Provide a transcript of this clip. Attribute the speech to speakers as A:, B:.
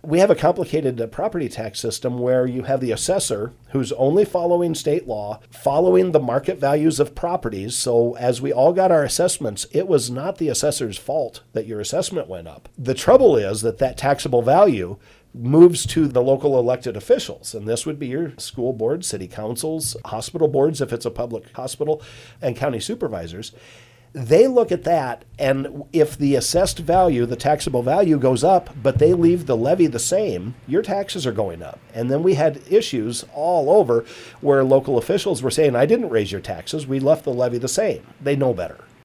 A: we have a complicated property tax system where you have the assessor who's only following state law, following the market values of properties. So as we all got our assessments, it was not the assessor's fault that your assessment went up. The trouble is that taxable value moves to the local elected officials. And this would be your school boards, city councils, hospital boards, if it's a public hospital, and county supervisors. They look at that, and if the assessed value, the taxable value goes up, but they leave the levy the same, your taxes are going up. And then we had issues all over where local officials were saying, I didn't raise your taxes, we left the levy the same. They know better.